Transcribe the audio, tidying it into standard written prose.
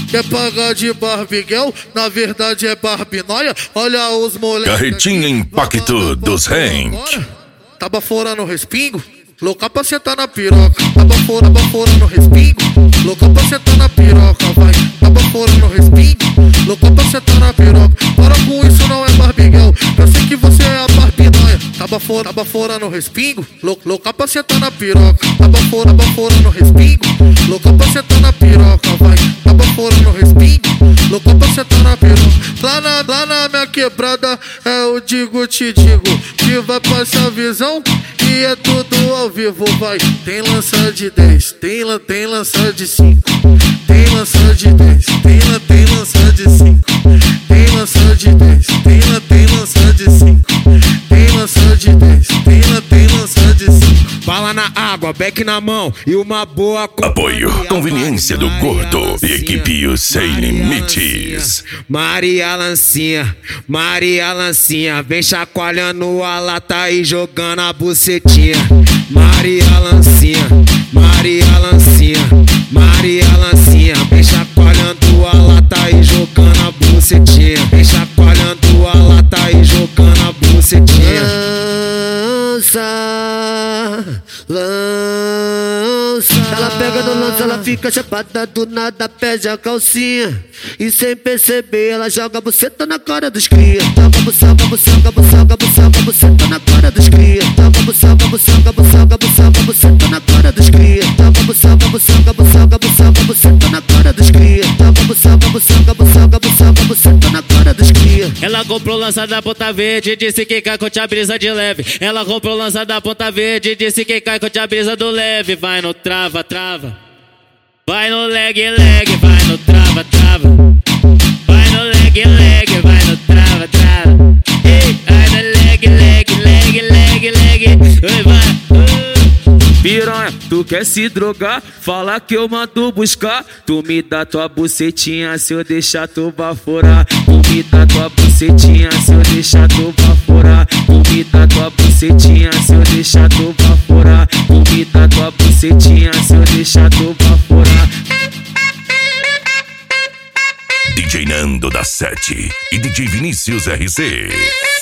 Quer pagar de Barbiguel, na verdade é Barbinóia. Olha os moleques. Carretinha Impacto dos Hank. Tá baforando o respingo, louca pra sentar na piroca. Tá baforando o respingo, louca pra sentar na piroca, vai. Tá baforando o respingo, louca pra sentar na piroca. Para com isso, não é Barbiguel, eu sei que você é a Barbinóia. Tá baforando o respingo, louca pra sentar na piroca. Tá baforando o respingo, louca pra sentar na piroca, vai. Tá baforando o respingo, louca pra sentar na piroca. Lá na minha quebrada, eu te digo, que vai passar visão e é tudo ao vivo, vai. Tem lança de 10, tem lança de 5, tem lança de 10, tem lança de 5, tem lança de 10, tem lança de 5, tem lança de 10, tem lança de 5. Bala na água, beck na mão e uma boa Apoio, conveniência do Gordo e equipe Os Sem Limites. Maria Lancinha, vem chacoalhando a lata e jogando a bucetinha. Maria Lancinha, vem chacoalhando a lata e jogando a bucetinha. Vem chacoalhando a lata e jogando a bucetinha. Lança. Ela pega no lance, ela fica chapada, do nada pede a calcinha. E sem perceber ela joga a buceta na cara dos cria. Joga a buceta na cara dos cria. Joga a buceta na cara dos cria. Joga a buceta na cara dos cria. Joga a buceta na cara dos cria. Ela comprou lança da Ponta Verde, disse que cai com a brisa de leve. Ela comprou lança da Ponta Verde, disse que cai com a brisa do leve. Vai no trava, vai no leg, vai no trava, vai no leg, vai no trava. Ei, vai no leg, vai. Piranha, tu quer se drogar? Fala que eu mando buscar. Tu me dá tua bucetinha se eu deixar tu baforar. Tu me dá tua bucetinha se eu deixar tu baforar. Tu me dá tua bucetinha se eu deixar tu baforar. Tu me dá tua bucetinha se eu deixar tu baforar. DJ Nando da 7 e DJ Vinícius RC.